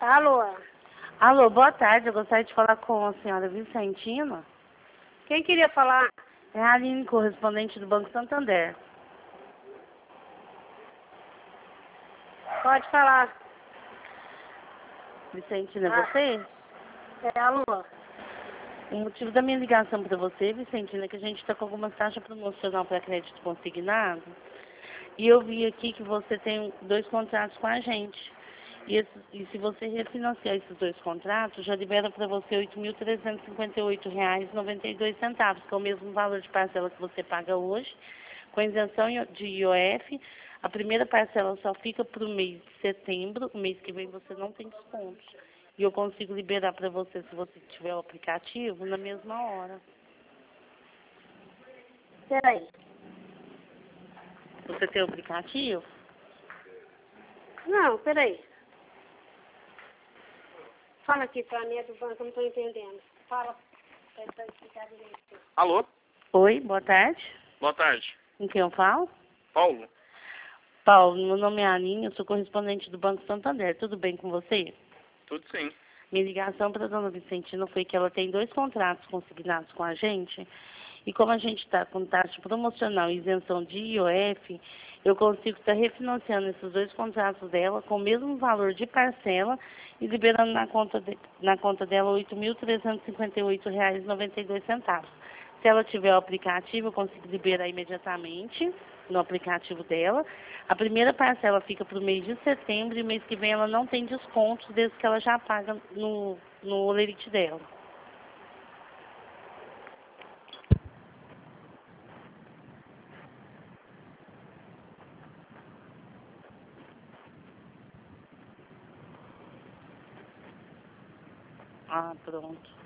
Alô? Alô, boa tarde. Eu gostaria de falar com a senhora Vicentina. Quem queria falar? É a Aline, correspondente do Banco Santander. Pode falar. Vicentina, é você? Alô? O motivo da minha ligação para você, Vicentina, é que a gente está com alguma taxa promocional para crédito consignado. E eu vi aqui que você tem 2 contratos com a gente. E se você refinanciar esses 2 contratos, já libera para você R$ 8.358,92, que é o mesmo valor de parcela que você paga hoje, com isenção de IOF. A primeira parcela só fica para o mês de setembro, o mês que vem você não tem descontos. E eu consigo liberar para você, se você tiver o aplicativo, na mesma hora. Peraí. Você tem o aplicativo? Não, peraí. Fala aqui pra mim, é do banco, eu não tô entendendo. Fala. Pra explicar direito. Alô? Oi, boa tarde. Boa tarde. Com quem eu falo? Paulo? Paulo, meu nome é Aninha, eu sou correspondente do Banco Santander. Tudo bem com você? Tudo sim. Minha ligação para a dona Vicentina foi que ela tem 2 contratos consignados com a gente. E como a gente está com taxa promocional e isenção de IOF, eu consigo estar refinanciando esses 2 contratos dela com o mesmo valor de parcela e liberando na conta dela R$ 8.358,92. Se ela tiver o aplicativo, eu consigo liberar imediatamente no aplicativo dela. A primeira parcela fica para o mês de setembro e o mês que vem ela não tem descontos desde que ela já paga no Olerite dela. Ah, pronto.